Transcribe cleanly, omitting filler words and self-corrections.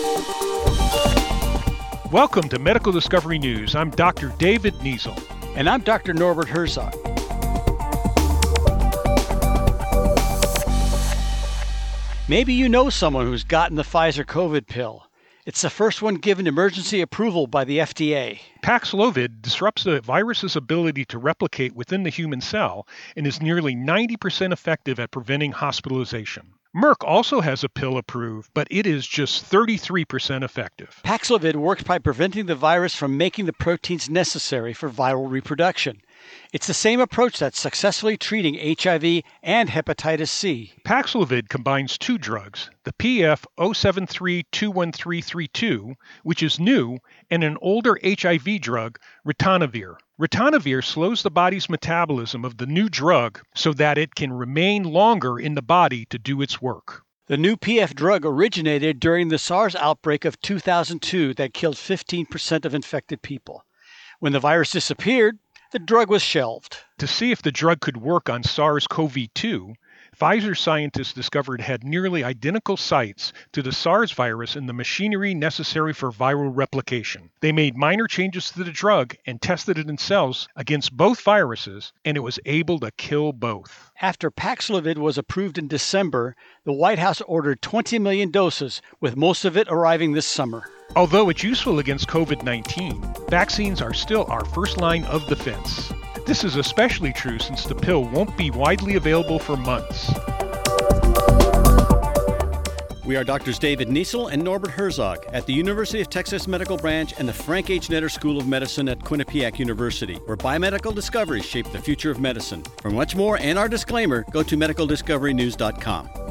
Welcome to Medical Discovery News. I'm Dr. David Niesel. And I'm Dr. Norbert Herzog. Maybe you know someone who's gotten the Pfizer COVID pill. It's the first one given emergency approval by the FDA. Paxlovid disrupts the virus's ability to replicate within the human cell and is nearly 90% effective at preventing hospitalization. Merck also has a pill approved, but it is just 33% effective. Paxlovid works by preventing the virus from making the proteins necessary for viral reproduction. It's the same approach that's successfully treating HIV and hepatitis C. Paxlovid combines two drugs, the PF 073-21332, which is new, and an older HIV drug, ritonavir. Ritonavir slows the body's metabolism of the new drug so that it can remain longer in the body to do its work. The new PF drug originated during the SARS outbreak of 2002 that killed 15% of infected people. When the virus disappeared, the drug was shelved. To see if the drug could work on SARS-CoV-2, Pfizer scientists discovered it had nearly identical sites to the SARS virus in the machinery necessary for viral replication. They made minor changes to the drug and tested it in cells against both viruses, and it was able to kill both. After Paxlovid was approved in December, the White House ordered 20 million doses, with most of it arriving this summer. Although it's useful against COVID-19, vaccines are still our first line of defense. This is especially true since the pill won't be widely available for months. We are Drs. David Niesel and Norbert Herzog at the University of Texas Medical Branch and the Frank H. Netter School of Medicine at Quinnipiac University, where biomedical discoveries shape the future of medicine. For much more and our disclaimer, go to medicaldiscoverynews.com.